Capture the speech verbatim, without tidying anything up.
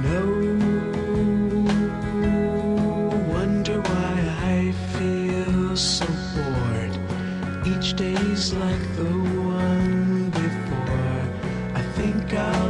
No wonder why I feel so bored. Each day's like the one before. I think I'll